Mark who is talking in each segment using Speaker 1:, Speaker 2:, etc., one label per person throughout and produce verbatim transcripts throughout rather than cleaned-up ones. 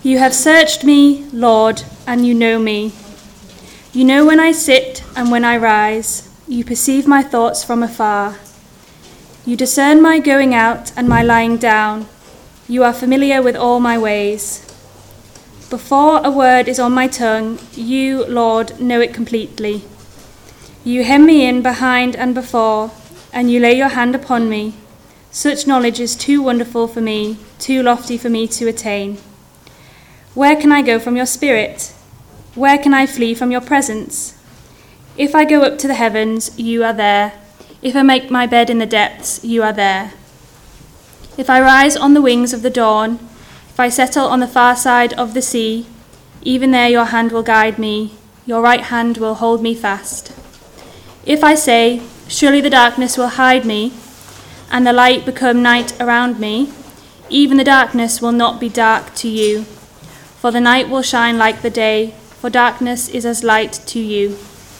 Speaker 1: You have searched me, Lord, and you know me. You know when I sit and when I rise. You perceive my thoughts from afar. You discern my going out and my lying down. You are familiar with all my ways. Before a word is on my tongue, you, Lord, know it completely. You hem me in behind and before, and you lay your hand upon me. Such knowledge is too wonderful for me, too lofty for me to attain. Where can I go from your spirit? Where can I flee from your presence? If I go up to the heavens, you are there. If I make my bed in the depths, you are there. If I rise on the wings of the dawn, if I settle on the far side of the sea, even there your hand will guide me, your right hand will hold me fast. If I say, surely the darkness will hide me, and the light become night around me, even the darkness will not be dark to you. For the night will shine like the day, for darkness is as light to you.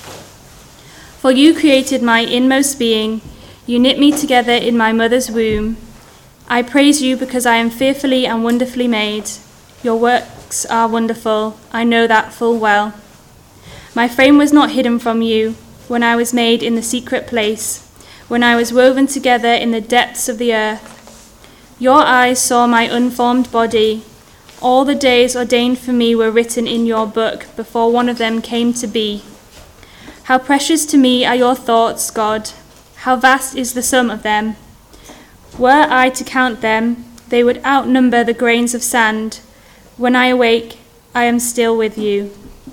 Speaker 1: For you created my inmost being, you knit me together in my mother's womb. I praise you because I am fearfully and wonderfully made. Your works are wonderful, I know that full well. My frame was not hidden from you when I was made in the secret place, when I was woven together in the depths of the earth. Your eyes saw my unformed body. All the days ordained for me were written in your book before one of them came to be. How precious to me are your thoughts, God. How vast is the sum of them. Were I to count them, they would outnumber the grains of sand. When I awake, I am still with you.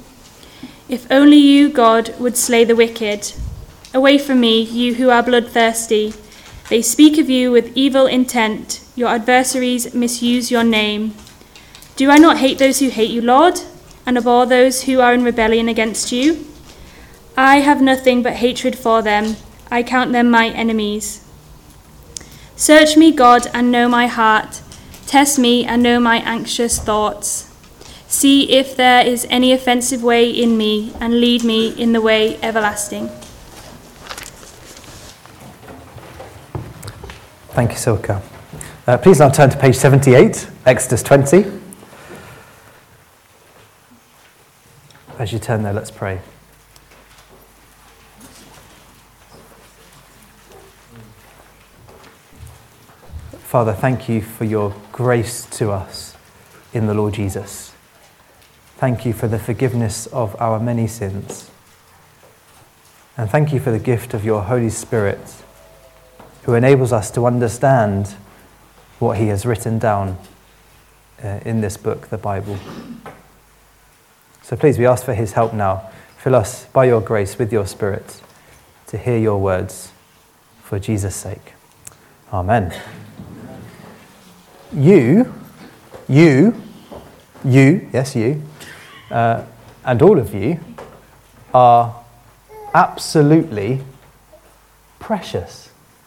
Speaker 1: If only you, God, would slay the wicked. Away from me, you who are bloodthirsty. They speak of you with evil intent. Your adversaries misuse your name. Do I not hate those who hate you, Lord, and abhor those who are in rebellion against you? I have nothing but hatred for them. I count them my enemies. Search me, God, and know my heart. Test me and know my anxious thoughts. See if there is any offensive way in me, and lead me in the way everlasting.
Speaker 2: Thank you, Silke. Uh, please now turn to page seventy-eight, Exodus twenty. As you turn there, let's pray. Father, thank you for your grace to us in the Lord Jesus. Thank you for the forgiveness of our many sins. And thank you for the gift of your Holy Spirit, who enables us to understand what he has written down uh, in this book, the Bible. So please, we ask for his help now. Fill us by your grace with your Spirit to hear your words for Jesus' sake. Amen. You, you, you, yes, you, uh, and all of you are absolutely precious.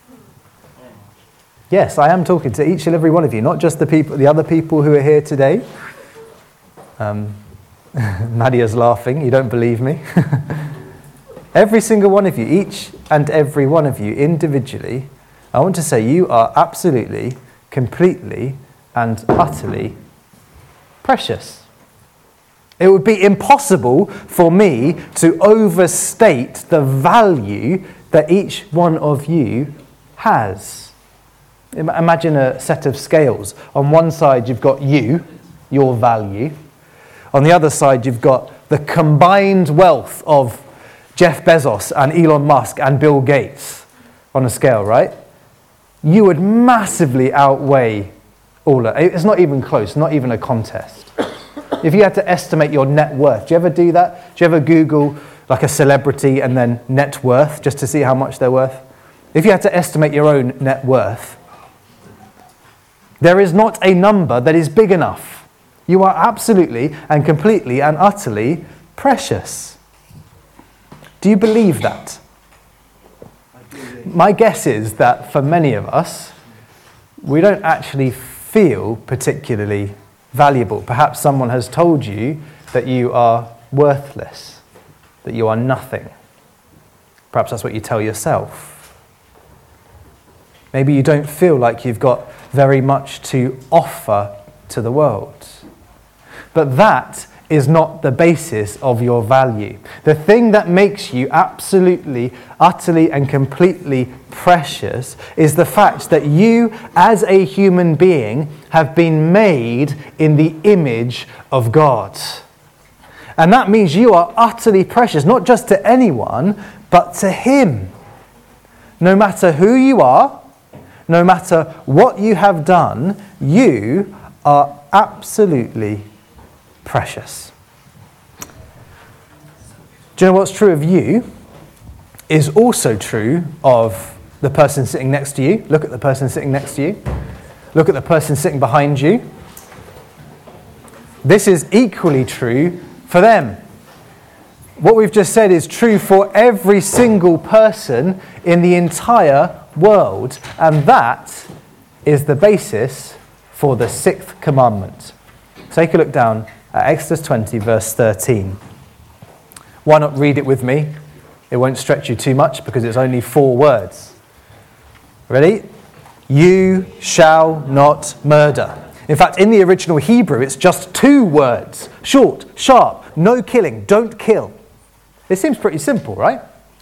Speaker 2: Yes, I am talking to each and every one of you, not just the people, the other people who are here today. Um, Nadia's laughing, you don't believe me. Every single one of you, each and every one of you individually, I want to say you are absolutely, completely and utterly precious. It would be impossible for me to overstate the value that each one of you has. Imagine a set of scales. On one side you've got you, your value. On the other side you've got the combined wealth of Jeff Bezos and Elon Musk and Bill Gates on a scale, right? You would massively outweigh all of it. It's not even close, not even a contest. If you had to estimate your net worth, do you ever do that? Do you ever Google like a celebrity and then net worth just to see how much they're worth? If you had to estimate your own net worth, there is not a number that is big enough. You are absolutely and completely and utterly precious. Do you believe that? My guess is that for many of us, we don't actually feel particularly valuable. Perhaps someone has told you that you are worthless, that you are nothing. Perhaps that's what you tell yourself. Maybe you don't feel like you've got very much to offer to the world. but that is not the basis of your value. The thing that makes you absolutely, utterly, and completely precious is the fact that you, as a human being, have been made in the image of God. And that means you are utterly precious, not just to anyone, but to Him. No matter who you are, no matter what you have done, you are absolutely precious. Do you know what's true of you is also true of the person sitting next to you? Look at the person sitting next to you. Look at the person sitting behind you. This is equally true for them. What we've just said is true for every single person in the entire world, and that is the basis for the sixth commandment. Take a look down at Exodus twenty, verse thirteen. Why not read it with me? It won't stretch you too much because it's only four words. Ready? You shall not murder. In fact, in the original Hebrew, it's just two words. Short, sharp, no killing, don't kill. It seems pretty simple, right?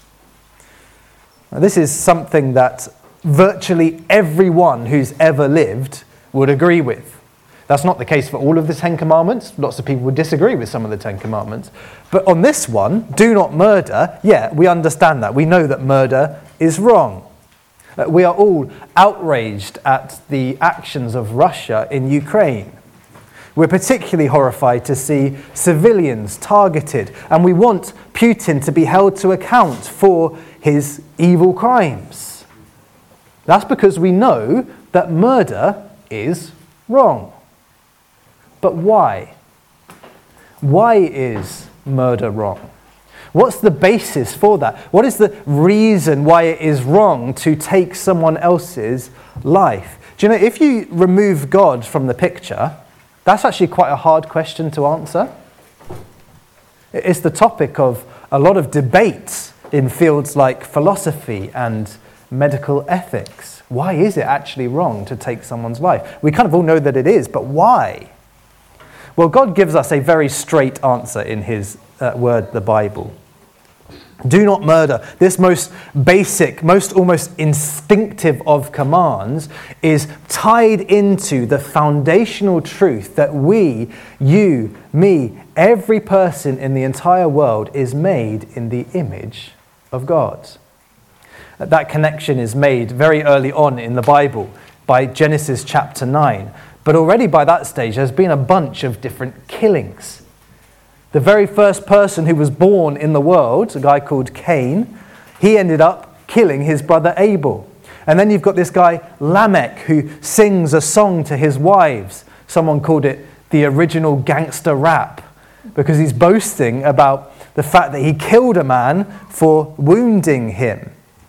Speaker 2: Now, this is something that virtually everyone who's ever lived would agree with. That's not the case for all of the Ten Commandments. Lots of people would disagree with some of the Ten Commandments. But on this one, do not murder, yeah, we understand that. We know that murder is wrong. Uh, we are all outraged at the actions of Russia in Ukraine. We're particularly horrified to see civilians targeted, and we want Putin to be held to account for his evil crimes. That's because we know that murder is wrong. But why? Why is murder wrong? What's the basis for that? What is the reason why it is wrong to take someone else's life? Do you know, if you remove God from the picture, that's actually quite a hard question to answer. It's the topic of a lot of debates in fields like philosophy and medical ethics. Why is it actually wrong to take someone's life? We kind of all know that it is, but why? Well, God gives us a very straight answer in His uh, word, the Bible. Do not murder. This most basic, most almost instinctive of commands is tied into the foundational truth that we, you, me, every person in the entire world is made in the image of God. That connection is made very early on in the Bible by Genesis chapter nine. But already by that stage, there's been a bunch of different killings. The very first person who was born in the world, a guy called Cain, he ended up killing his brother Abel. And then you've got this guy Lamech who sings a song to his wives. Someone called it the original gangster rap because he's boasting about the fact that he killed a man for wounding him.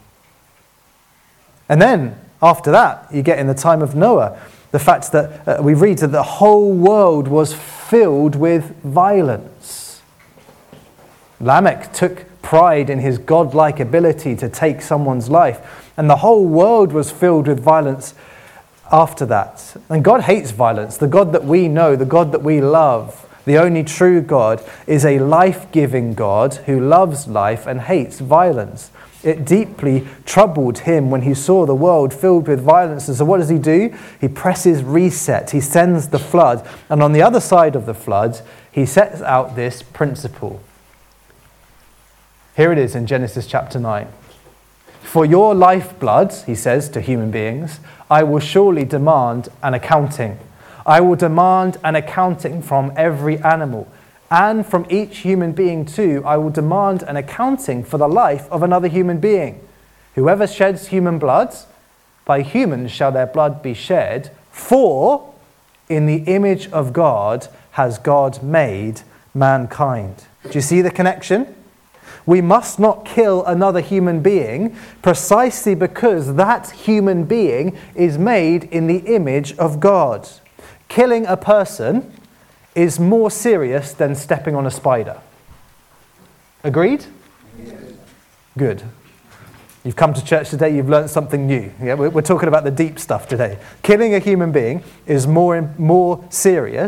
Speaker 2: And then after that, you get in the time of Noah, the fact that uh, we read that the whole world was filled with violence. Lamech took pride in his godlike ability to take someone's life, and the whole world was filled with violence after that. And God hates violence. The God that we know, the God that we love, the only true God, is a life-giving God who loves life and hates violence. It deeply troubled him when he saw the world filled with violence. And so what does he do? He presses reset. He sends the flood. And on the other side of the flood, he sets out this principle. Here it is in Genesis chapter nine. For your lifeblood, he says to human beings, I will surely demand an accounting. I will demand an accounting from every animal. And from each human being too, I will demand an accounting for the life of another human being. Whoever sheds human blood, by humans shall their blood be shed, for in the image of God has God made mankind. Do you see the connection? We must not kill another human being precisely because that human being is made in the image of God. Killing a person is more serious than stepping on a spider. Agreed? Yes. Good. You've come to church today, you've learned something new. Yeah, we're, we're talking about the deep stuff today. Killing a human being is more, more serious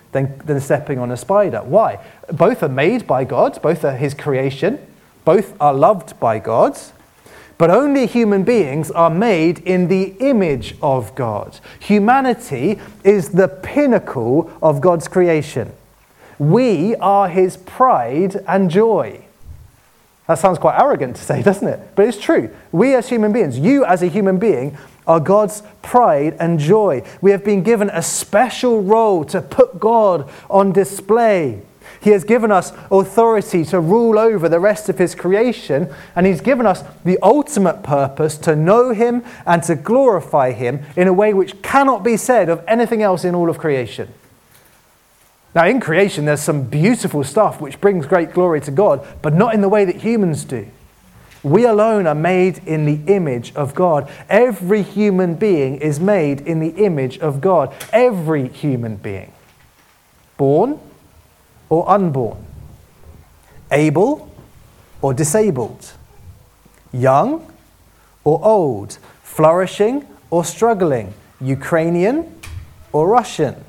Speaker 2: than, than stepping on a spider. Why? Both are made by God, both are his creation, both are loved by God, but only human beings are made in the image of God. Humanity is the pinnacle of God's creation. We are his pride and joy. That sounds quite arrogant to say, doesn't it? But it's true. We as human beings, you as a human being, are God's pride and joy. We have been given a special role to put God on display. He has given us authority to rule over the rest of his creation, and he's given us the ultimate purpose to know him and to glorify him in a way which cannot be said of anything else in all of creation. Now, in creation, there's some beautiful stuff which brings great glory to God, but not in the way that humans do. We alone are made in the image of God. Every human being is made in the image of God. Every human being. Born or unborn. Able or disabled. Young or old. Flourishing or struggling. Ukrainian or Russian.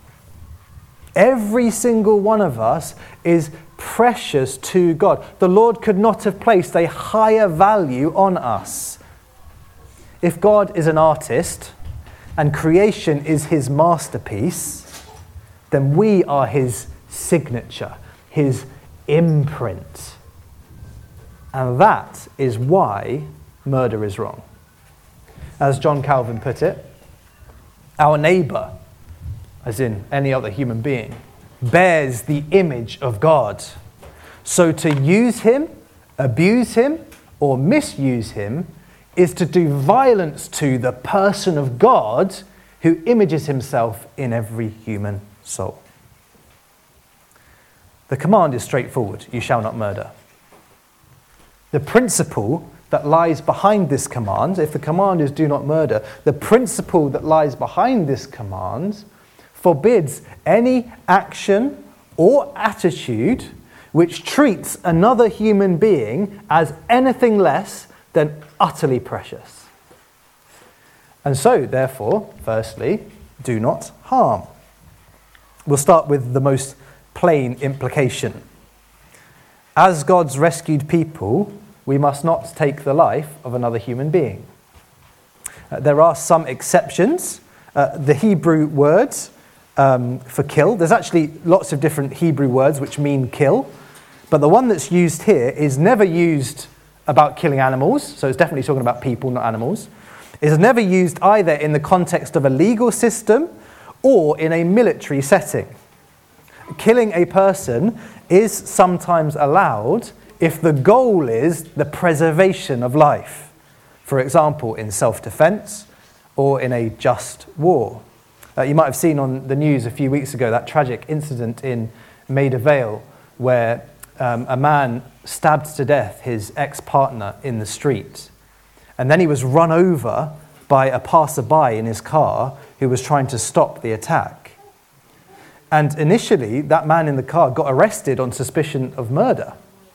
Speaker 2: Every single one of us is precious to God. The Lord could not have placed a higher value on us. If God is an artist and creation is his masterpiece, then we are his signature, his imprint. And that is why murder is wrong. As John Calvin put it, our neighbour, as in any other human being, bears the image of God. So to use him, abuse him, or misuse him is to do violence to the person of God who images himself in every human soul. The command is straightforward: you shall not murder. The principle that lies behind this command, if the command is do not murder, the principle that lies behind this command forbids any action or attitude which treats another human being as anything less than utterly precious. And so, therefore, firstly, do not harm. We'll start with the most plain implication. As God's rescued people, we must not take the life of another human being. Uh, there are some exceptions. Uh, the Hebrew words um, for kill, there's actually lots of different Hebrew words which mean kill, but the one that's used here is never used about killing animals, so it's definitely talking about people, not animals. It is never used either in the context of a legal system or in a military setting. Killing a person is sometimes allowed if the goal is the preservation of life. For example, in self-defense or in a just war. Uh, you might have seen on the news a few weeks ago that tragic incident in Maida Vale where um, a man stabbed to death his ex-partner in the street. And then he was run over by a passerby in his car who was trying to stop the attack. And initially, that man in the car got arrested on suspicion of murder.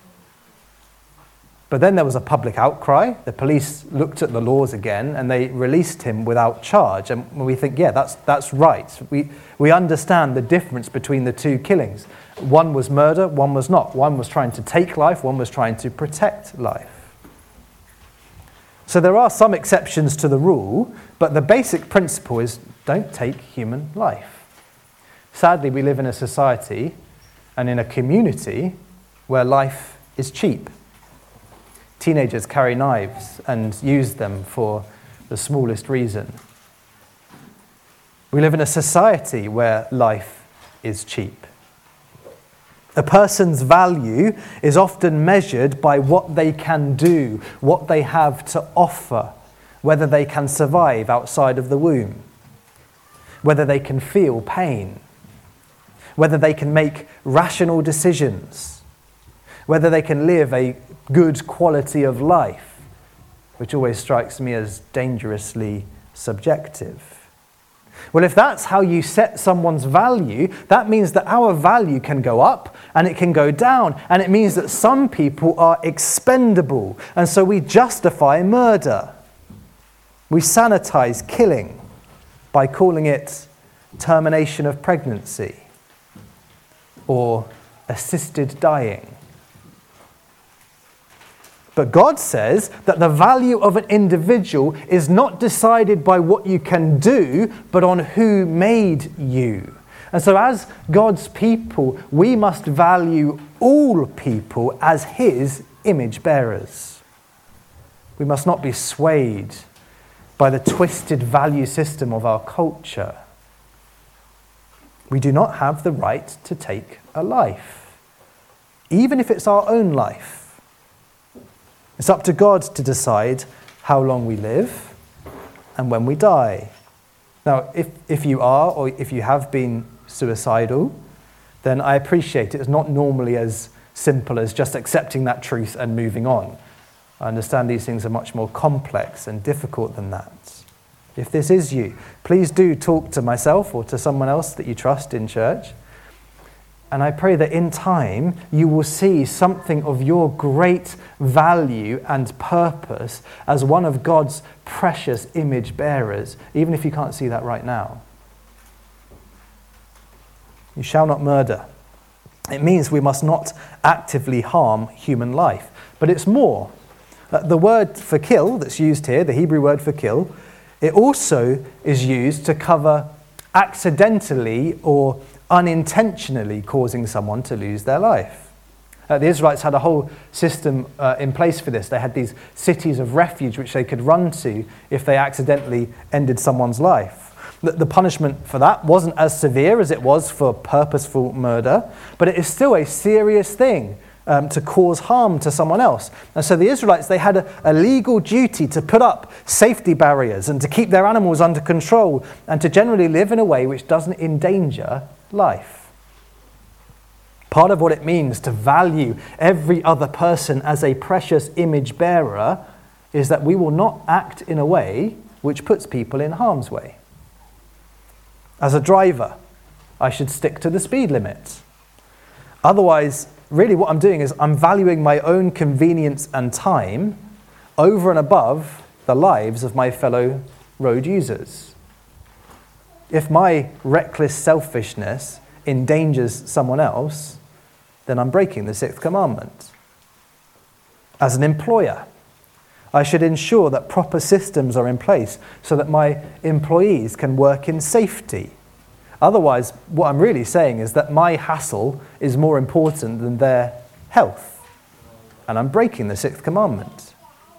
Speaker 2: But then there was a public outcry. The police looked at the laws again and they released him without charge. And we think, yeah, that's that's right. We we understand the difference between the two killings. One was murder, one was not. One was trying to take life, one was trying to protect life. So there are some exceptions to the rule, but the basic principle is don't take human life. Sadly, we live in a society and in a community where life is cheap. Teenagers carry knives and use them for the smallest reason. We live in a society where life is cheap. A person's value is often measured by what they can do, what they have to offer, whether they can survive outside of the womb, whether they can feel pain, whether they can make rational decisions, whether they can live a good quality of life, which always strikes me as dangerously subjective. Well, if that's how you set someone's value, that means that our value can go up and it can go down, and it means that some people are expendable, and so we justify murder. We sanitize killing by calling it termination of pregnancy. or assisted dying. But God says that the value of an individual is not decided by what you can do, but on who made you. And so as God's people, we must value all people as his image bearers. We must not be swayed by the twisted value system of our culture. We do not have the right to take a life, even if it's our own life. It's up to God to decide how long we live and when we die. Now, if, if you are or if you have been suicidal, then I appreciate it. It's not normally as simple as just accepting that truth and moving on. I understand these things are much more complex and difficult than that. If this is you, please do talk to myself or to someone else that you trust in church. And I pray that in time you will see something of your great value and purpose as one of God's precious image bearers, even if you can't see that right now. You shall not murder. It means we must not actively harm human life. But it's more. The word for kill that's used here, the Hebrew word for kill, it also is used to cover accidentally or unintentionally causing someone to lose their life. Uh, the Israelites had a whole system uh, in place for this. They had these cities of refuge which they could run to if they accidentally ended someone's life. The, the punishment for that wasn't as severe as it was for purposeful murder, but it is still a serious thing um, to cause harm to someone else. And so the Israelites, they had a, a legal duty to put up safety barriers and to keep their animals under control and to generally live in a way which doesn't endanger life. Part of what it means to value every other person as a precious image bearer is that we will not act in a way which puts people in harm's way. As a driver, I should stick to the speed limit. Otherwise, really what I'm doing is I'm valuing my own convenience and time over and above the lives of my fellow road users. If my reckless selfishness endangers someone else, then I'm breaking the sixth commandment. As an employer, I should ensure that proper systems are in place so that my employees can work in safety. Otherwise, what I'm really saying is that my hassle is more important than their health. And I'm breaking the sixth commandment.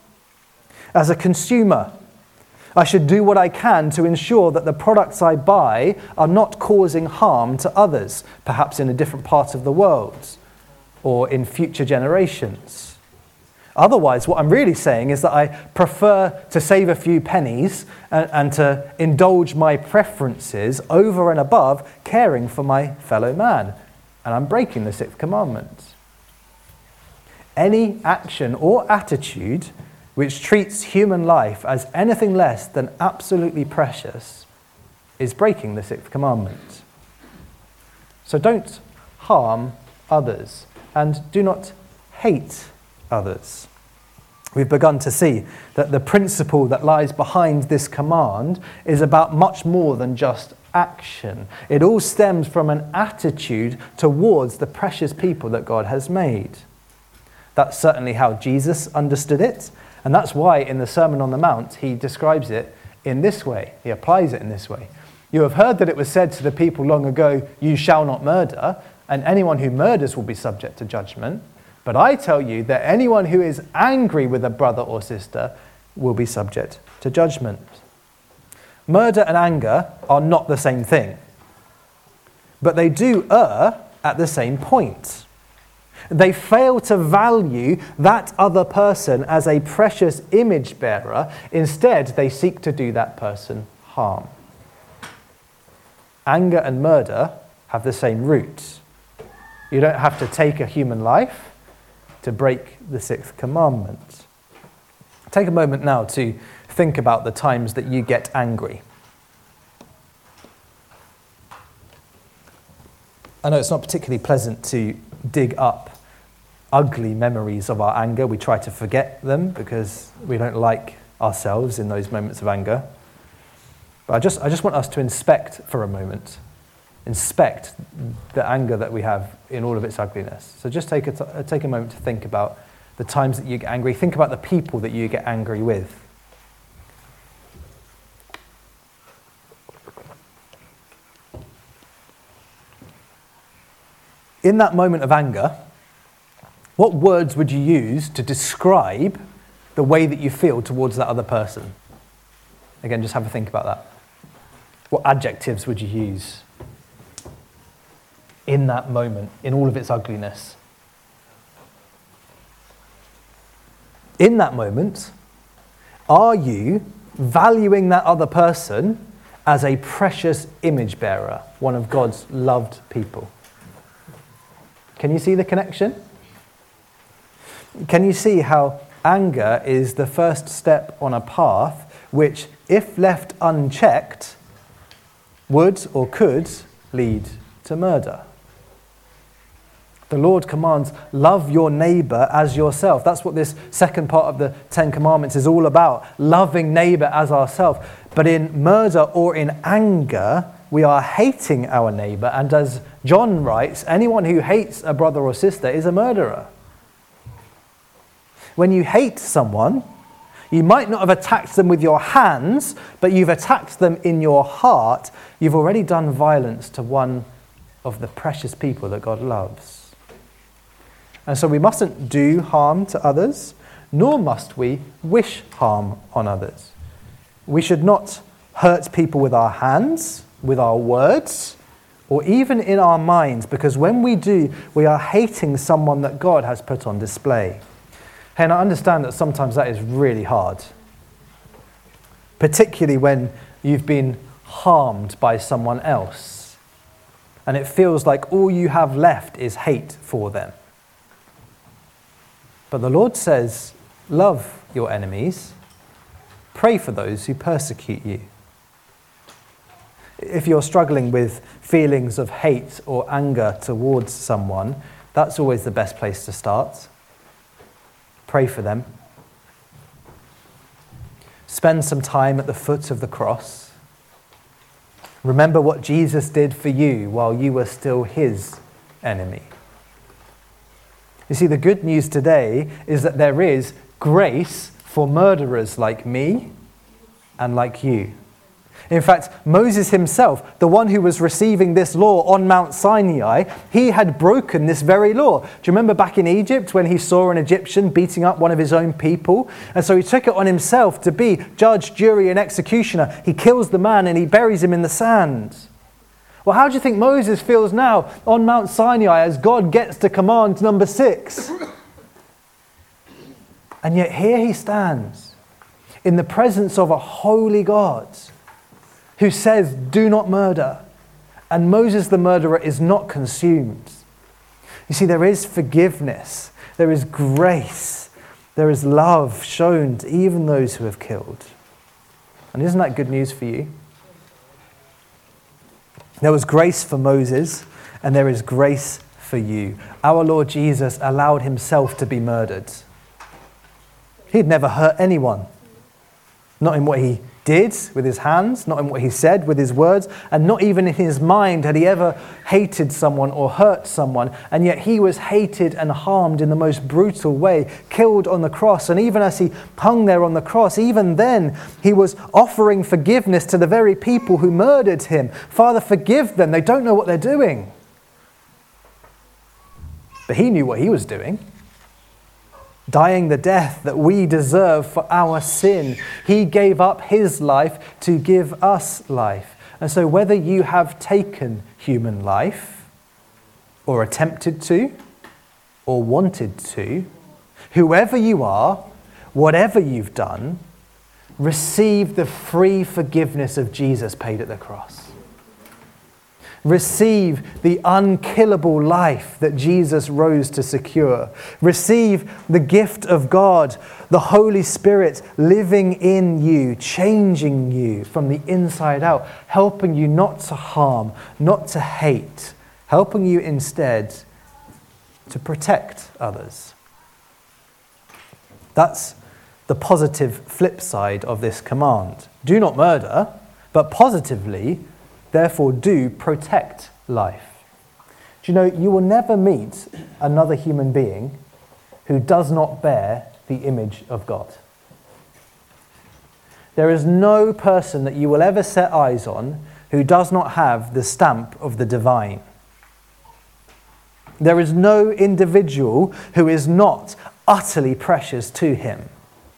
Speaker 2: As a consumer, I should do what I can to ensure that the products I buy are not causing harm to others, perhaps in a different part of the world or in future generations. Otherwise, what I'm really saying is that I prefer to save a few pennies and, and to indulge my preferences over and above caring for my fellow man. And I'm breaking the sixth commandment. Any action or attitude which treats human life as anything less than absolutely precious is breaking the sixth commandment. So don't harm others and do not hate others. We've begun to see that the principle that lies behind this command is about much more than just action. It all stems from an attitude towards the precious people that God has made. That's certainly how Jesus understood it, and that's why in the Sermon on the Mount he describes it in this way. He applies it in this way. You have heard that it was said to the people long ago, "You shall not murder, and anyone who murders will be subject to judgment. But I tell you that anyone who is angry with a brother or sister will be subject to judgment." Murder and anger are not the same thing, but they do err at the same point. They fail to value that other person as a precious image bearer. Instead, they seek to do that person harm. Anger and murder have the same root. You don't have to take a human life to break the sixth commandment. Take a moment now to think about the times that you get angry. I know it's not particularly pleasant to dig up ugly memories of our anger. We try to forget them because we don't like ourselves in those moments of anger. But I just, I just want us to inspect for a moment inspect the anger that we have in all of its ugliness. So just take a, t- take a moment to think about the times that you get angry. Think about the people that you get angry with. In that moment of anger, what words would you use to describe the way that you feel towards that other person? Again, just have a think about that. What adjectives would you use in that moment, in all of its ugliness? In that moment, are you valuing that other person as a precious image bearer, one of God's loved people? Can you see the connection? Can you see how anger is the first step on a path which, if left unchecked, would or could lead to murder? The Lord commands, love your neighbour as yourself. That's what this second part of the Ten Commandments is all about, loving neighbour as ourselves. But in murder or in anger, we are hating our neighbour, and as John writes, anyone who hates a brother or sister is a murderer. When you hate someone, you might not have attacked them with your hands, but you've attacked them in your heart. You've already done violence to one of the precious people that God loves. And so we mustn't do harm to others, nor must we wish harm on others. We should not hurt people with our hands, with our words, or even in our minds, because when we do, we are hating someone that God has put on display. And I understand that sometimes that is really hard, particularly when you've been harmed by someone else, and it feels like all you have left is hate for them. But the Lord says, love your enemies, pray for those who persecute you. If you're struggling with feelings of hate or anger towards someone, that's always the best place to start. Pray for them. Spend some time at the foot of the cross. Remember what Jesus did for you while you were still his enemy. You see, the good news today is that there is grace for murderers like me and like you. In fact, Moses himself, the one who was receiving this law on Mount Sinai, he had broken this very law. Do you remember back in Egypt when he saw an Egyptian beating up one of his own people? And so he took it on himself to be judge, jury, and executioner. He kills the man and he buries him in the sand. Well, how do you think Moses feels now on Mount Sinai as God gets to command number six? And yet here he stands in the presence of a holy God who says, do not murder. And Moses the murderer is not consumed. You see, there is forgiveness, there is grace, there is love shown to even those who have killed. And isn't that good news for you? There was grace for Moses, and there is grace for you. Our Lord Jesus allowed himself to be murdered. He'd never hurt anyone. Not in what he did with his hands, not in what he said with his words, and not even in his mind had he ever hated someone or hurt someone. And yet he was hated and harmed in the most brutal way, killed on the cross. And even as he hung there on the cross, even then he was offering forgiveness to the very people who murdered him. Father, forgive them. They don't know what they're doing. But he knew what he was doing. Dying the death that we deserve for our sin. He gave up his life to give us life. And so whether you have taken human life, or attempted to, or wanted to, whoever you are, whatever you've done, receive the free forgiveness of Jesus paid at the cross. Receive the unkillable life that Jesus rose to secure. Receive the gift of God, the Holy Spirit living in you, changing you from the inside out, helping you not to harm, not to hate, helping you instead to protect others. That's the positive flip side of this command. Do not murder, but positively, therefore do protect life. Do you know, you will never meet another human being who does not bear the image of God. There is no person that you will ever set eyes on who does not have the stamp of the divine. There is no individual who is not utterly precious to him.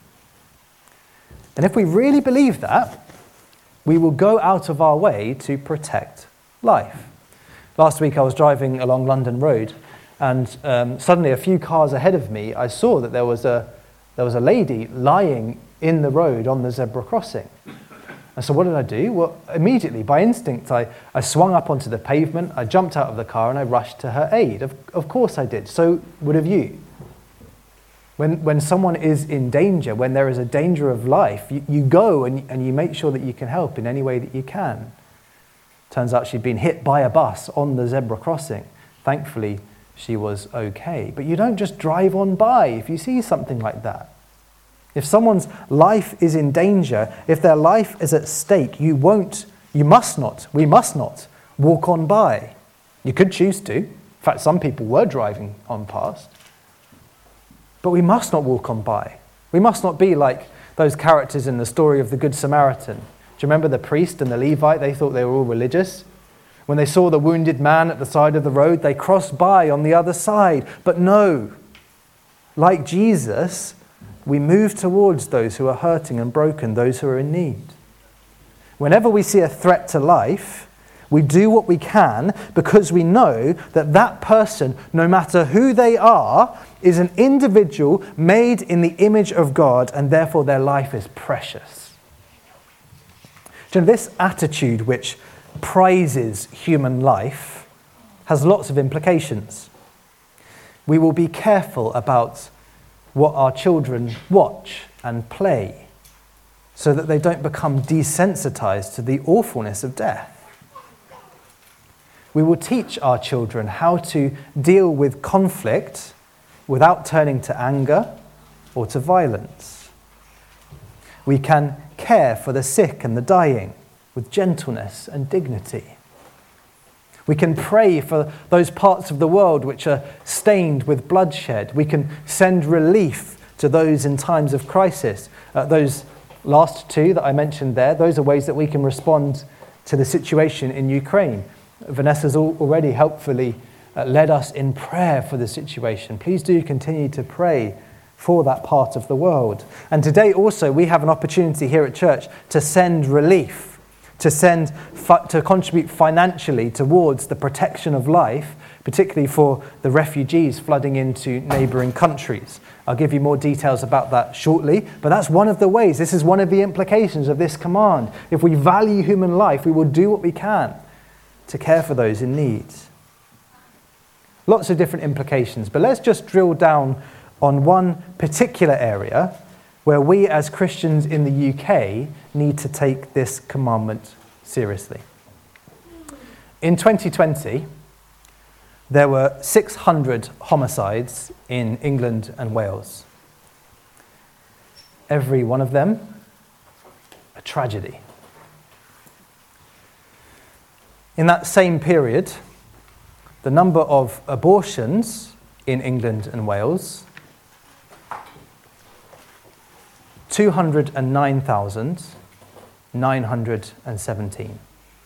Speaker 2: And if we really believe that, we will go out of our way to protect life. Last week I was driving along London Road, and um, suddenly a few cars ahead of me, I saw that there was a there was a lady lying in the road on the zebra crossing. And so what did I do? Well, immediately, by instinct, I, I swung up onto the pavement, I jumped out of the car and I rushed to her aid. Of, of course I did. So would have you. When, when someone is in danger, when there is a danger of life, you, you go and, and you make sure that you can help in any way that you can. Turns out she'd been hit by a bus on the zebra crossing. Thankfully, she was okay. But you don't just drive on by if you see something like that. If someone's life is in danger, if their life is at stake, you won't, you must not, we must not walk on by. You could choose to. In fact, some people were driving on past. But we must not walk on by. We must not be like those characters in the story of the Good Samaritan. Do you remember the priest and the Levite? They thought they were all religious. When they saw the wounded man at the side of the road, they crossed by on the other side. But no, like Jesus, we move towards those who are hurting and broken, those who are in need. Whenever we see a threat to life, we do what we can because we know that that person, no matter who they are, is an individual made in the image of God, and therefore their life is precious. Do you know, this attitude which prizes human life has lots of implications. We will be careful about what our children watch and play so that they don't become desensitized to the awfulness of death. We will teach our children how to deal with conflict without turning to anger or to violence. We can care for the sick and the dying with gentleness and dignity. We can pray for those parts of the world which are stained with bloodshed. We can send relief to those in times of crisis. Uh, those last two that I mentioned there, those are ways that we can respond to the situation in Ukraine. Vanessa's already helpfully uh, led us in prayer for the situation. Please do continue to pray for that part of the world. And today also we have an opportunity here at church to send relief, to send, to contribute financially towards the protection of life, particularly for the refugees flooding into neighbouring countries. I'll give you more details about that shortly, but that's one of the ways. This is one of the implications of this command. If we value human life, we will do what we can to care for those in need. Lots of different implications, but let's just drill down on one particular area where we as Christians in the U K need to take this commandment seriously. In twenty twenty, there were six hundred homicides in England and Wales. Every one of them a tragedy. In that same period, the number of abortions in England and Wales, two hundred nine thousand nine hundred seventeen.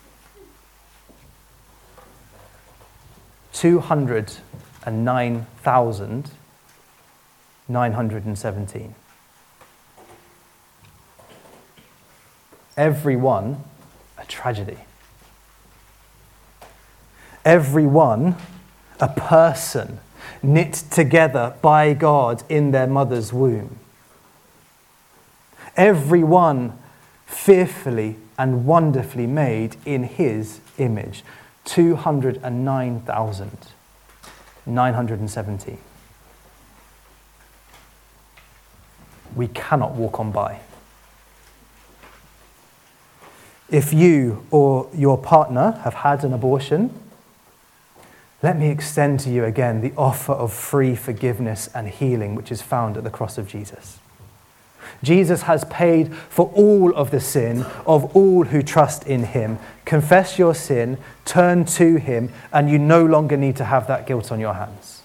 Speaker 2: two hundred nine thousand nine hundred seventeen. Every one a tragedy. Every one a person knit together by God in their mother's womb. Every one fearfully and wonderfully made in his image. two hundred nine thousand nine hundred seventeen. We cannot walk on by. If you or your partner have had an abortion, let me extend to you again the offer of free forgiveness and healing which is found at the cross of Jesus. Jesus has paid for all of the sin of all who trust in him. Confess your sin, turn to him, and you no longer need to have that guilt on your hands.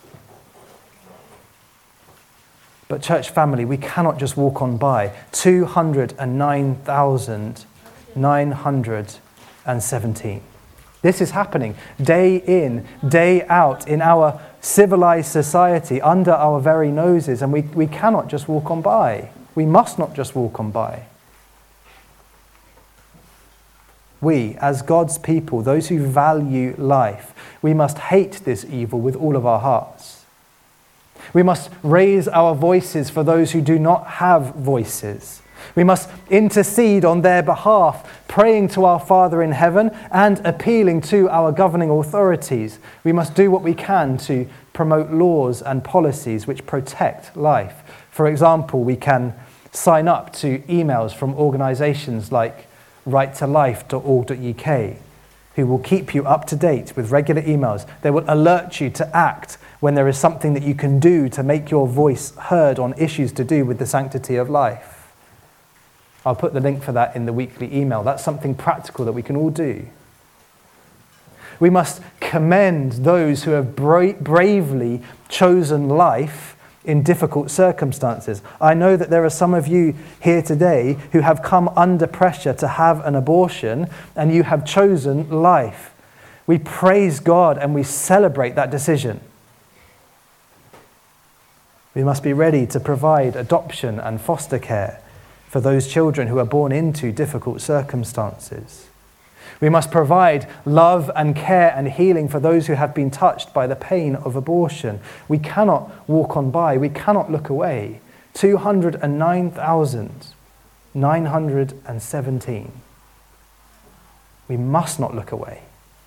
Speaker 2: But church family, we cannot just walk on by. two hundred nine thousand nine hundred seventeen. This is happening day in, day out in our civilized society, under our very noses, and we, we cannot just walk on by. We must not just walk on by. We, as God's people, those who value life, we must hate this evil with all of our hearts. We must raise our voices for those who do not have voices. We must intercede on their behalf, praying to our Father in heaven and appealing to our governing authorities. We must do what we can to promote laws and policies which protect life. For example, we can sign up to emails from organisations like right to life dot org dot U K, who will keep you up to date with regular emails. They will alert you to act when there is something that you can do to make your voice heard on issues to do with the sanctity of life. I'll put the link for that in the weekly email. That's something practical that we can all do. We must commend those who have bra- bravely chosen life in difficult circumstances. I know that there are some of you here today who have come under pressure to have an abortion, and you have chosen life. We praise God and we celebrate that decision. We must be ready to provide adoption and foster care for those children who are born into difficult circumstances. We must provide love and care and healing for those who have been touched by the pain of abortion. We cannot walk on by. We cannot look away. two hundred nine thousand nine hundred seventeen. We must not look away.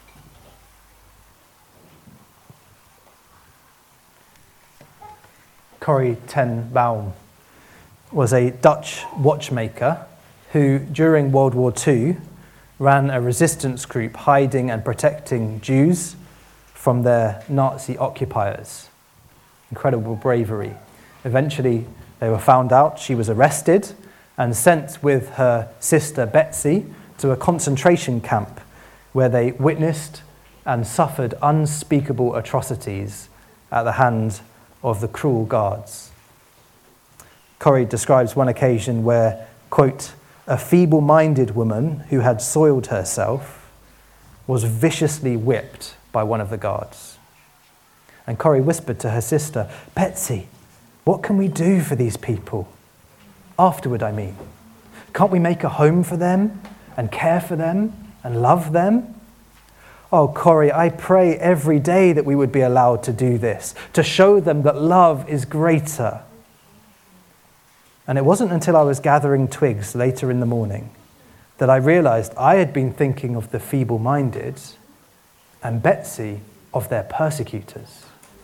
Speaker 2: Corrie ten Boom was a Dutch watchmaker who, during World War Two, ran a resistance group hiding and protecting Jews from their Nazi occupiers. Incredible bravery. Eventually, they were found out. She was arrested and sent with her sister Betsy to a concentration camp where they witnessed and suffered unspeakable atrocities at the hands of the cruel guards. Corrie describes one occasion where, quote, a feeble-minded woman who had soiled herself was viciously whipped by one of the guards. And Corrie whispered to her sister, Betsy, what can we do for these people? Afterward, I mean. Can't we make a home for them and care for them and love them? Oh, Corrie, I pray every day that we would be allowed to do this, to show them that love is greater. And it wasn't until I was gathering twigs later in the morning that I realized I had been thinking of the feeble-minded and Betsy of their persecutors.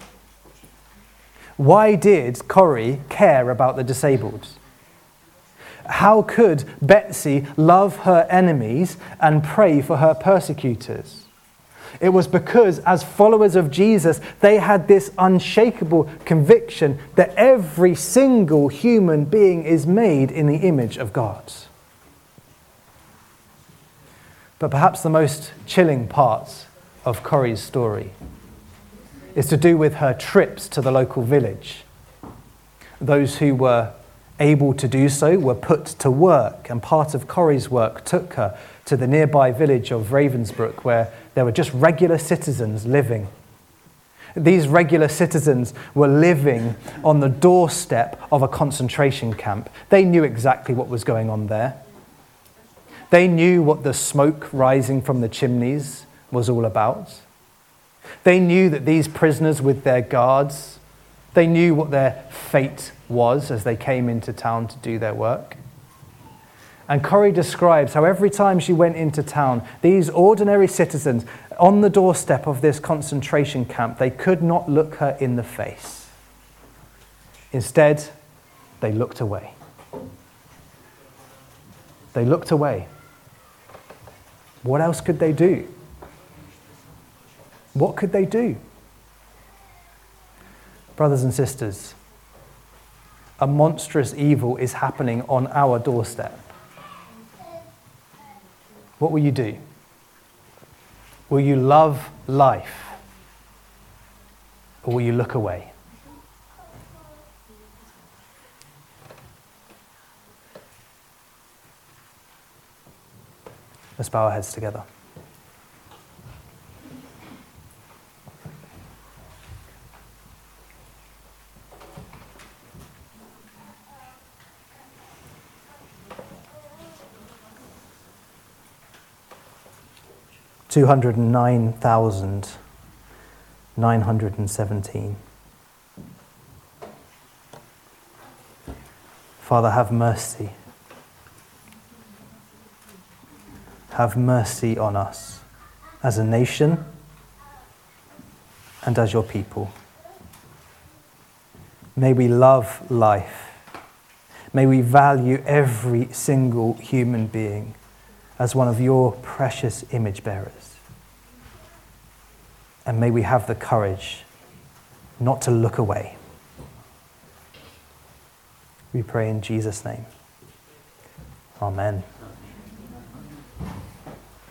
Speaker 2: Why did Corrie care about the disabled? How could Betsy love her enemies and pray for her persecutors? It was because, as followers of Jesus, they had this unshakable conviction that every single human being is made in the image of God. But perhaps the most chilling part of Corrie's story is to do with her trips to the local village. Those who were able to do so were put to work, and part of Corrie's work took her to the nearby village of Ravensbrück, where there were just regular citizens living. These regular citizens were living on the doorstep of a concentration camp. They knew exactly what was going on there. They knew what the smoke rising from the chimneys was all about. They knew that these prisoners with their guards, they knew what their fate was as they came into town to do their work. And Corrie describes how every time she went into town, these ordinary citizens on the doorstep of this concentration camp, they could not look her in the face. Instead, they looked away. They looked away. What else could they do? What could they do? Brothers and sisters, a monstrous evil is happening on our doorstep, what will you do? Will you love life, or will you look away? Let's bow our heads together. two hundred nine thousand nine hundred seventeen. Father, have mercy. Have mercy on us as a nation and as your people. May we love life. May we value every single human being as one of your precious image bearers. And may we have the courage not to look away. We pray in Jesus' name. Amen.